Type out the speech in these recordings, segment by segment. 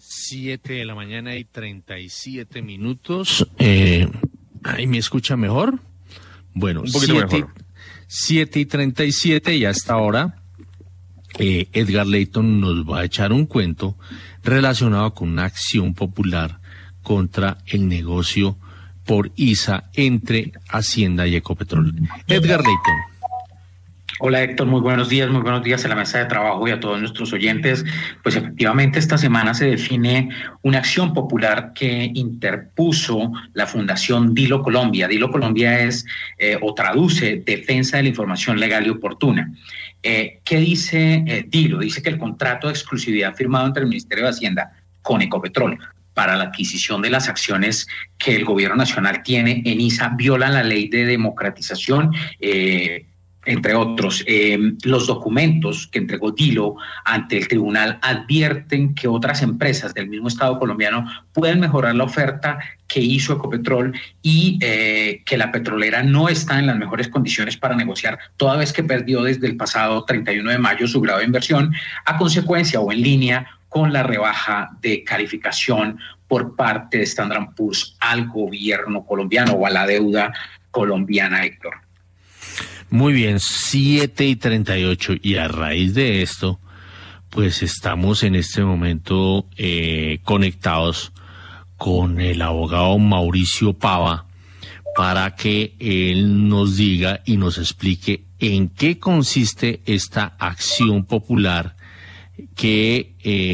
7:37 ¿Ahí me escucha mejor? Bueno, un poquito mejor. 7:37 y hasta ahora Edgar Leyton nos va a echar un cuento relacionado con una acción popular contra el negocio por ISA entre Hacienda y Ecopetrol. Edgar Leyton. Hola Héctor, muy buenos días a la mesa de trabajo y a todos nuestros oyentes. Pues efectivamente esta semana se define una acción popular que interpuso la Fundación Dilo Colombia. Dilo Colombia es o traduce Defensa de la Información Legal y Oportuna. ¿Qué dice Dilo? Dice que el contrato de exclusividad firmado entre el Ministerio de Hacienda con Ecopetrol para la adquisición de las acciones que el gobierno nacional tiene en ISA viola la ley de democratización, entre otros. Los documentos que entregó Dilo ante el tribunal advierten que otras empresas del mismo Estado colombiano pueden mejorar la oferta que hizo Ecopetrol y que la petrolera no está en las mejores condiciones para negociar, toda vez que perdió desde el pasado 31 de mayo su grado de inversión a consecuencia o en línea con la rebaja de calificación por parte de Standard & Poor's al gobierno colombiano o a la deuda colombiana, Héctor. Muy bien, 7:38 y a raíz de esto, pues estamos en este momento conectados con el abogado Mauricio Pava para que él nos diga y nos explique en qué consiste esta acción popular que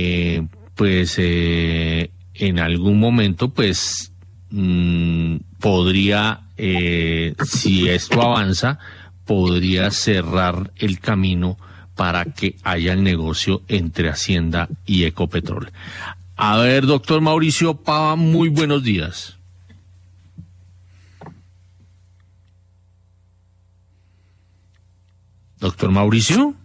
en algún momento pues podría, si esto avanza, podría cerrar el camino para que haya el negocio entre Hacienda y Ecopetrol. A ver, doctor Mauricio Pava, muy buenos días. Doctor Mauricio.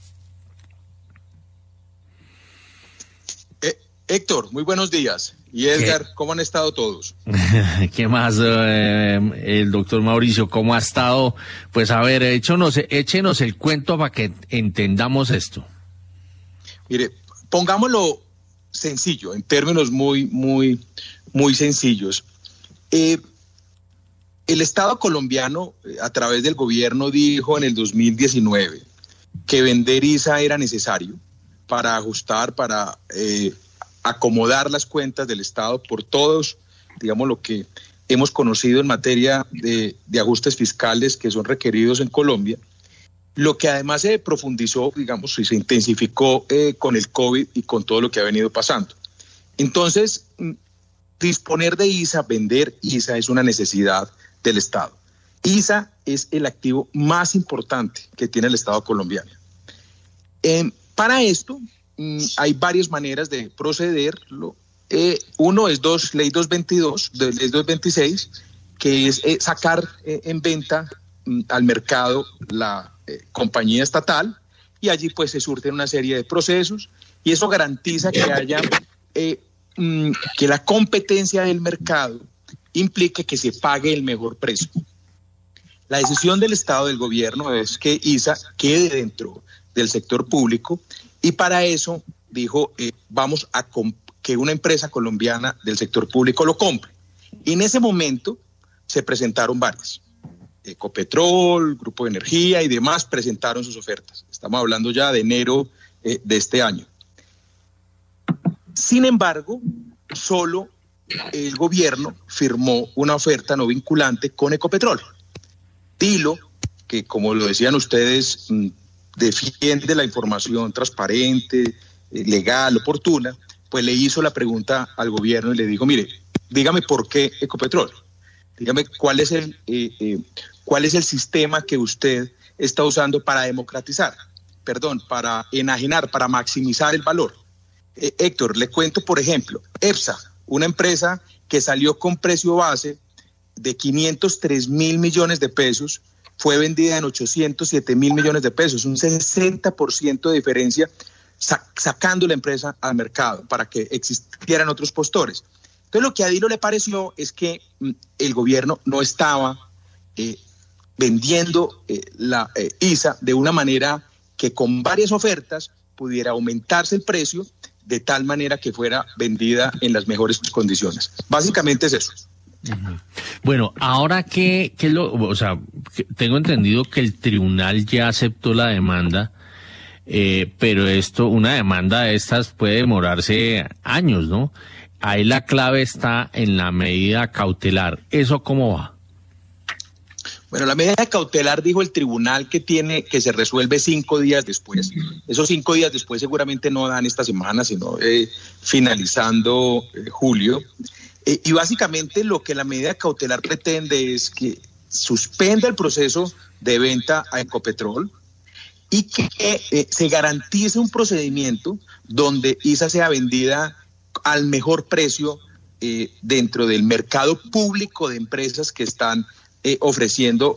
Héctor, muy buenos días. Y Edgar, ¿cómo han estado todos? ¿Qué más, el doctor Mauricio? ¿Cómo ha estado? Pues a ver, échenos el cuento para que entendamos esto. Mire, pongámoslo sencillo, en términos muy sencillos. El Estado colombiano, a través del gobierno, dijo en el 2019 que vender ISA era necesario para ajustar, para acomodar las cuentas del Estado por todos, digamos, lo que hemos conocido en materia de ajustes fiscales que son requeridos en Colombia, lo que además se profundizó, digamos, y se intensificó con el COVID y con todo lo que ha venido pasando. Entonces, disponer de ISA, vender ISA es una necesidad del Estado. ISA es el activo más importante que tiene el Estado colombiano. Para esto, hay varias maneras de procederlo. Uno es ley 222, ley 226, que es sacar en venta al mercado la compañía estatal, y allí pues se surten una serie de procesos, y eso garantiza que haya que la competencia del mercado implique que se pague el mejor precio. La decisión del Estado, del gobierno, es que ISA quede dentro del sector público, y para eso dijo, vamos a que una empresa colombiana del sector público lo compre. Y en ese momento se presentaron varias. Ecopetrol, Grupo de Energía y demás presentaron sus ofertas. Estamos hablando ya de enero de este año. Sin embargo, solo el gobierno firmó una oferta no vinculante con Ecopetrol. Dilo, que como lo decían ustedes, defiende la información transparente, legal, oportuna, pues le hizo la pregunta al gobierno y le dijo, mire, dígame por qué Ecopetrol, dígame cuál es el sistema que usted está usando para democratizar, para enajenar, para maximizar el valor. Héctor, le cuento, por ejemplo, EPSA, una empresa que salió con precio base de 503.000 millones de pesos, fue vendida en 807.000 millones de pesos, un 60% de diferencia, sacando la empresa al mercado para que existieran otros postores. Entonces lo que a Dilo le pareció es que el gobierno no estaba vendiendo la ISA de una manera que con varias ofertas pudiera aumentarse el precio de tal manera que fuera vendida en las mejores condiciones. Básicamente es eso. Bueno, ahora que tengo entendido que el tribunal ya aceptó la demanda, pero una demanda de estas puede demorarse años, ¿no? Ahí la clave está en la medida cautelar. ¿Eso cómo va? Bueno, la medida cautelar, dijo el tribunal, que se resuelve 5 días después. Esos 5 días después seguramente no dan esta semana, sino finalizando julio. Y básicamente lo que la medida cautelar pretende es que suspenda el proceso de venta a Ecopetrol y que se garantice un procedimiento donde ISA sea vendida al mejor precio dentro del mercado público de empresas que están ofreciendo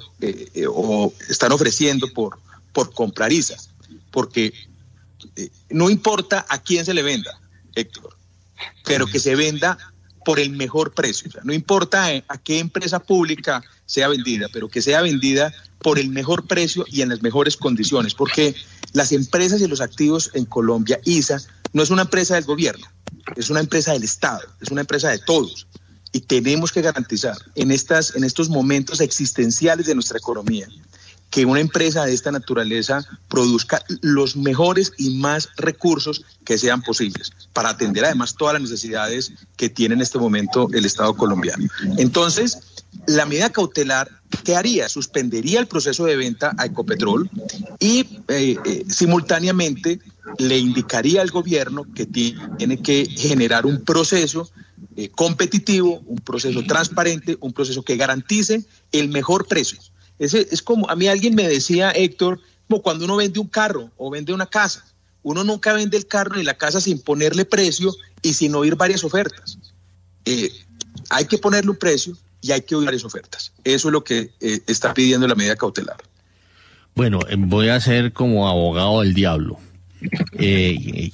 por comprar ISA. Porque no importa a quién se le venda, Héctor, pero que se venda por el mejor precio. O sea, no importa a qué empresa pública sea vendida, pero que sea vendida por el mejor precio y en las mejores condiciones, porque las empresas y los activos en Colombia, ISA, no es una empresa del gobierno, es una empresa del Estado, es una empresa de todos. Y tenemos que garantizar en estos momentos existenciales de nuestra economía que una empresa de esta naturaleza produzca los mejores y más recursos que sean posibles para atender además todas las necesidades que tiene en este momento el Estado colombiano. Entonces, la medida cautelar, ¿qué haría? Suspendería el proceso de venta a Ecopetrol y simultáneamente le indicaría al gobierno que tiene que generar un proceso competitivo, un proceso transparente, un proceso que garantice el mejor precio. Es como, a mí alguien me decía, Héctor, como cuando uno vende un carro o vende una casa, uno nunca vende el carro ni la casa sin ponerle precio y sin oír varias ofertas. Hay que ponerle un precio y hay que oír varias ofertas. Eso es lo que está pidiendo la medida cautelar. Bueno, voy a ser como abogado del diablo, que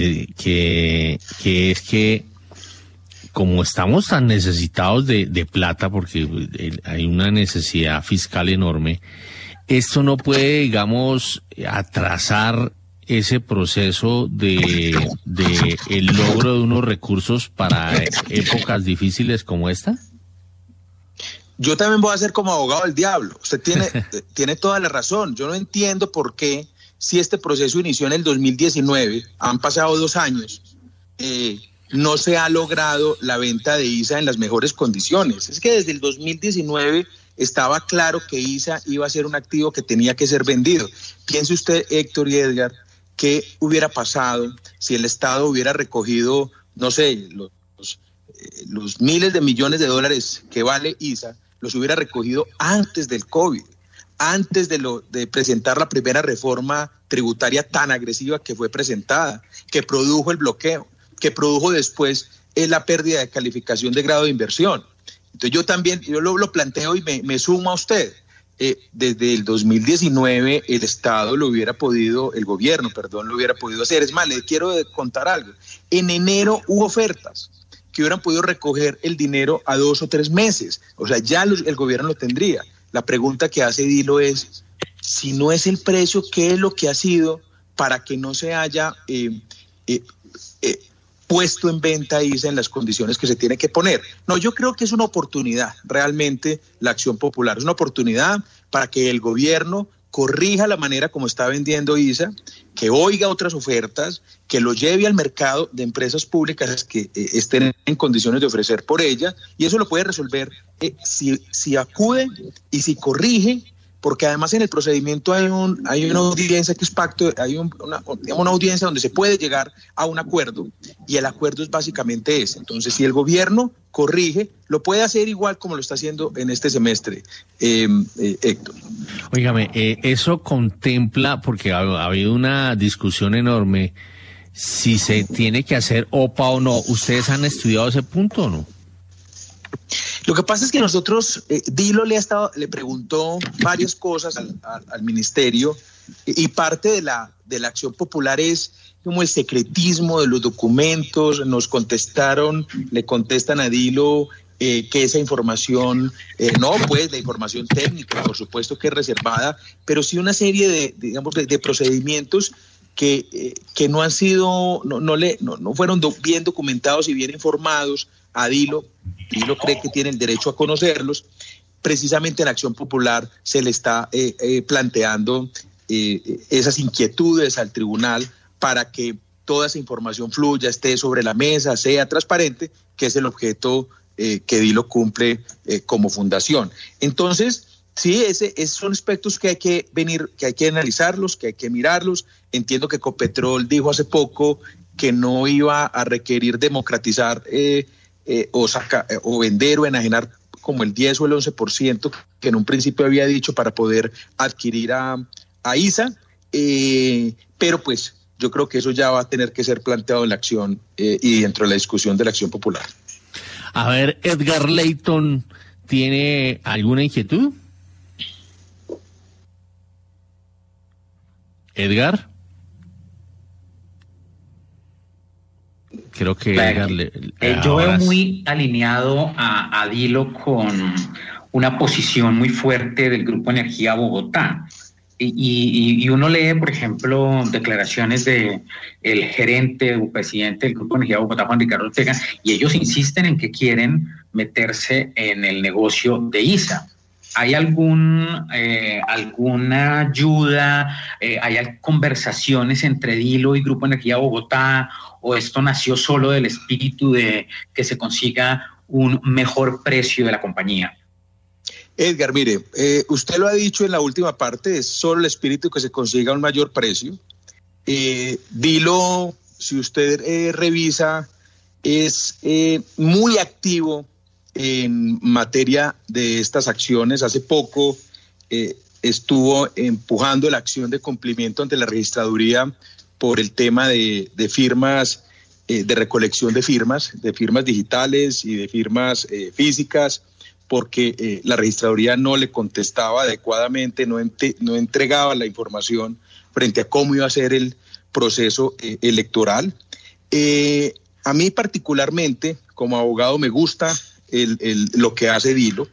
es que como estamos tan necesitados de plata, porque hay una necesidad fiscal enorme, esto no puede, digamos, atrasar ese proceso de el logro de unos recursos para épocas difíciles como esta. Yo también voy a ser como abogado del diablo. Usted tiene toda la razón. Yo no entiendo por qué, si este proceso inició en el 2019, han pasado 2 años, no se ha logrado la venta de ISA en las mejores condiciones. Es que desde el 2019 estaba claro que ISA iba a ser un activo que tenía que ser vendido. Piense usted, Héctor y Edgar, ¿qué hubiera pasado si el Estado hubiera recogido, no sé, los miles de millones de dólares que vale ISA, los hubiera recogido antes del COVID, antes de presentar la primera reforma tributaria tan agresiva que fue presentada, que produjo el bloqueo, que produjo después la pérdida de calificación de grado de inversión? Entonces yo lo planteo y me sumo a usted. Desde el 2019 el gobierno lo hubiera podido hacer. Es más, le quiero contar algo. En enero hubo ofertas que hubieran podido recoger el dinero a 2 o 3 meses. O sea, ya el gobierno lo tendría. La pregunta que hace Dilo es, si no es el precio, ¿qué es lo que ha sido para que no se haya puesto en venta ISA en las condiciones que se tiene que poner? No, yo creo que es una oportunidad, realmente, la acción popular. Es una oportunidad para que el gobierno corrija la manera como está vendiendo ISA, que oiga otras ofertas, que lo lleve al mercado de empresas públicas que estén en condiciones de ofrecer por ella, y eso lo puede resolver si acude y si corrige, porque además en el procedimiento hay una audiencia que es pacto, hay una audiencia donde se puede llegar a un acuerdo, y el acuerdo es básicamente ese. Entonces, si el gobierno corrige, lo puede hacer igual como lo está haciendo en este semestre, Héctor. Óigame, eso contempla, porque ha habido una discusión enorme, si se tiene que hacer OPA o no. ¿Ustedes han estudiado ese punto o no? Lo que pasa es que nosotros, Dilo le preguntó varias cosas al ministerio, y parte de la acción popular es como el secretismo de los documentos. Le contestan a Dilo que esa información, la información técnica, por supuesto que es reservada, pero sí una serie de procedimientos que no han sido, no fueron bien documentados y bien informados a Dilo. Dilo cree que tiene el derecho a conocerlos. Precisamente en Acción Popular se le está planteando esas inquietudes al tribunal para que toda esa información fluya, esté sobre la mesa, sea transparente, que es el objeto que Dilo cumple como fundación. Entonces, sí, esos son aspectos que hay que analizarlos, que hay que mirarlos. Entiendo que Ecopetrol dijo hace poco que no iba a requerir democratizar o vender o enajenar como el 10 o el 11% que en un principio había dicho para poder adquirir a ISA, pero pues yo creo que eso ya va a tener que ser planteado en la acción y dentro de la discusión de la Acción Popular. A ver, Edgar Leyton, ¿tiene alguna inquietud? Edgar. Creo que Edgar yo veo muy alineado a Dilo con una posición muy fuerte del Grupo Energía Bogotá. Y uno lee, por ejemplo, declaraciones de el gerente o presidente del Grupo Energía Bogotá, Juan Ricardo Ortega, y ellos insisten en que quieren meterse en el negocio de ISA. ¿Hay alguna ayuda? ¿Hay conversaciones entre Dilo y Grupo Energía Bogotá? ¿O esto nació solo del espíritu de que se consiga un mejor precio de la compañía? Edgar, mire, usted lo ha dicho en la última parte, es solo el espíritu que se consiga un mayor precio. Dilo, si usted revisa, es muy activo en materia de estas acciones. Hace poco estuvo empujando la acción de cumplimiento ante la registraduría por el tema de firmas, de recolección de firmas digitales y de firmas físicas, porque la registraduría no le contestaba adecuadamente, no entregaba la información frente a cómo iba a ser el proceso electoral. A mí particularmente, como abogado, me gusta lo que hace Dilo,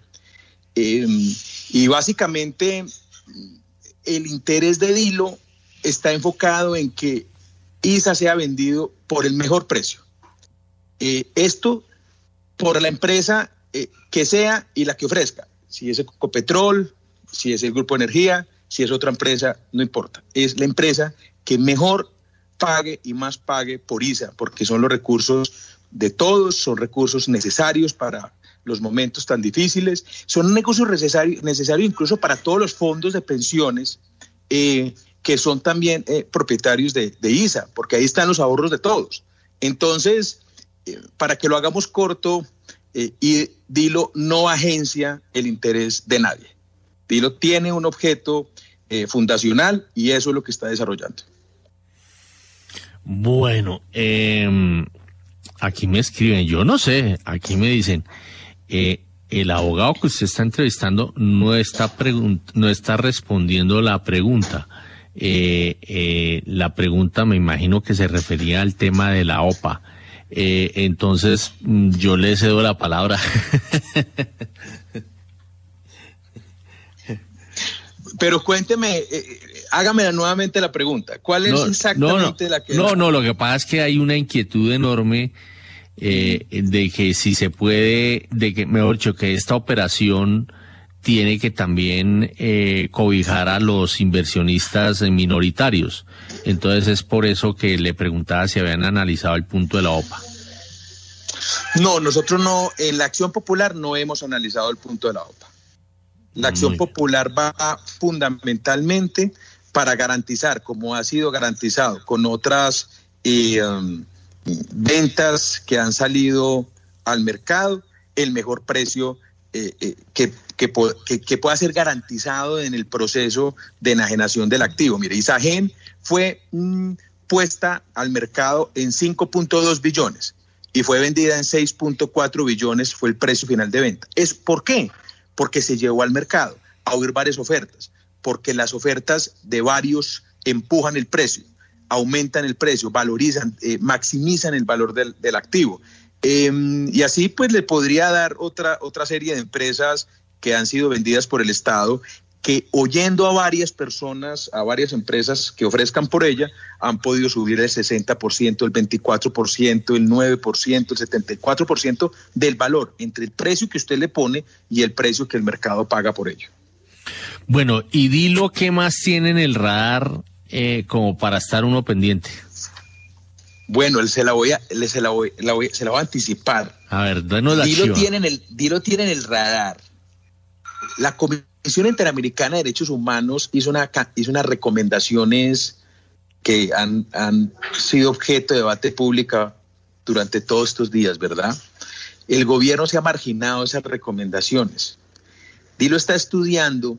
y básicamente el interés de Dilo está enfocado en que ISA sea vendido por el mejor precio. Esto por la empresa que sea y la que ofrezca. Si es Ecopetrol, si es el Grupo Energía, si es otra empresa, no importa. Es la empresa que mejor pague y más pague por ISA, porque son los recursos de todos, son recursos necesarios para los momentos tan difíciles, son un negocio necesario incluso para todos los fondos de pensiones que son también propietarios de ISA, porque ahí están los ahorros de todos. Entonces, para que lo hagamos corto, y Dilo no agencia el interés de nadie. Dilo tiene un objeto fundacional y eso es lo que está desarrollando. Bueno, aquí me escriben, yo no sé, aquí me dicen, el abogado que usted está entrevistando no está respondiendo la pregunta. La pregunta me imagino que se refería al tema de la OPA. Entonces yo le cedo la palabra. Pero cuénteme, hágame nuevamente la pregunta. ¿Cuál es exactamente la que... No, lo que pasa es que hay una inquietud enorme de que si se puede, de que, mejor dicho, que esta operación tiene que también cobijar a los inversionistas minoritarios. Entonces es por eso que le preguntaba si habían analizado el punto de la OPA. No, nosotros no, en la Acción Popular no hemos analizado el punto de la OPA. La Acción Popular va fundamentalmente para garantizar, como ha sido garantizado con otras ventas que han salido al mercado, el mejor precio que pueda ser garantizado en el proceso de enajenación del activo. Mire, Isagen fue puesta al mercado en 5.2 billones y fue vendida en 6.4 billones, fue el precio final de venta. ¿Por qué? Porque se llevó al mercado a oír varias ofertas, porque las ofertas de varios empujan el precio, aumentan el precio, valorizan, maximizan el valor del activo. Y así pues le podría dar otra serie de empresas que han sido vendidas por el Estado que oyendo a varias personas, a varias empresas que ofrezcan por ella, han podido subir el 60%, el 24%, el 9%, el 74% del valor entre el precio que usted le pone y el precio que el mercado paga por ello. Bueno, y Dilo, ¿qué más tiene en el radar como para estar uno pendiente? Bueno, se la voy a anticipar. A ver, danos la Dilo tiene en el radar. La Comisión Interamericana de Derechos Humanos hizo unas recomendaciones que han sido objeto de debate público durante todos estos días, ¿verdad? El gobierno se ha marginado esas recomendaciones. Dilo está estudiando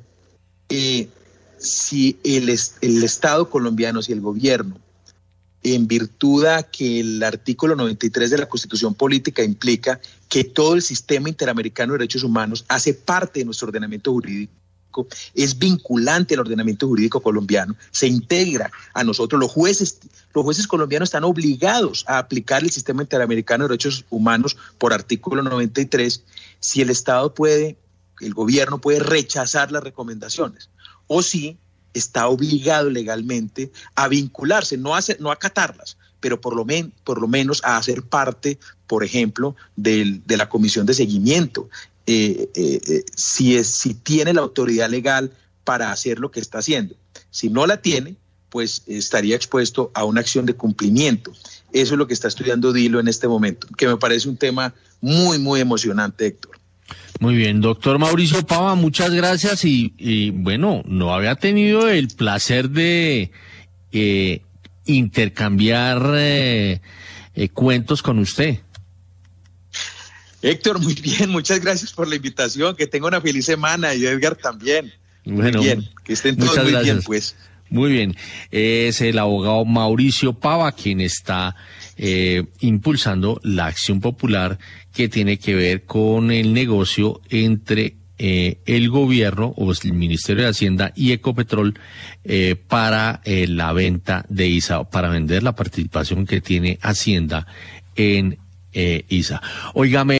si el Estado colombiano, si el gobierno, en virtud a que el artículo 93 de la Constitución Política implica que todo el sistema interamericano de derechos humanos hace parte de nuestro ordenamiento jurídico, es vinculante al ordenamiento jurídico colombiano, se integra a nosotros. Los jueces colombianos están obligados a aplicar el sistema interamericano de derechos humanos por artículo 93, si el gobierno puede rechazar las recomendaciones, o si está obligado legalmente a vincularse, no a acatarlas, pero por lo menos a hacer parte, por ejemplo, de la comisión de seguimiento, si tiene la autoridad legal para hacer lo que está haciendo. Si no la tiene, pues estaría expuesto a una acción de cumplimiento. Eso es lo que está estudiando Dilo en este momento, que me parece un tema muy, muy emocionante, Héctor. Muy bien, doctor Mauricio Pava, muchas gracias y bueno, no había tenido el placer de intercambiar cuentos con usted. Héctor, muy bien, muchas gracias por la invitación, que tenga una feliz semana y Edgar también. Bueno, muy bien, que estén todos muy gracias. Bien, pues. Muy bien, es el abogado Mauricio Pava quien está impulsando la acción popular que tiene que ver con el negocio entre el gobierno o el Ministerio de Hacienda y Ecopetrol para la venta de ISA, para vender la participación que tiene Hacienda en ISA. Óigame.